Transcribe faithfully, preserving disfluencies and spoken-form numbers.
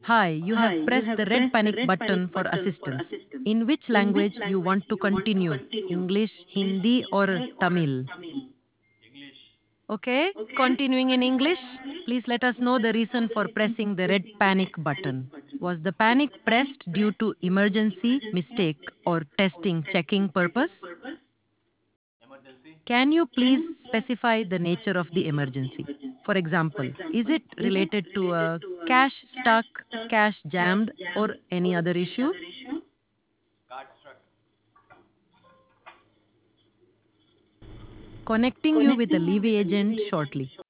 Hi, you have pressed the red panic button for assistance. In which language you want to continue? English, Hindi or Tamil? Okay, continuing in English, please let us know the reason for pressing the red panic button. Was the panic pressed due to emergency, mistake or testing checking purpose? Can you please specify the nature of the emergency? For example, is it related to a cash stuck, cash jammed, or any other issue? Connecting you with a Levy agent shortly.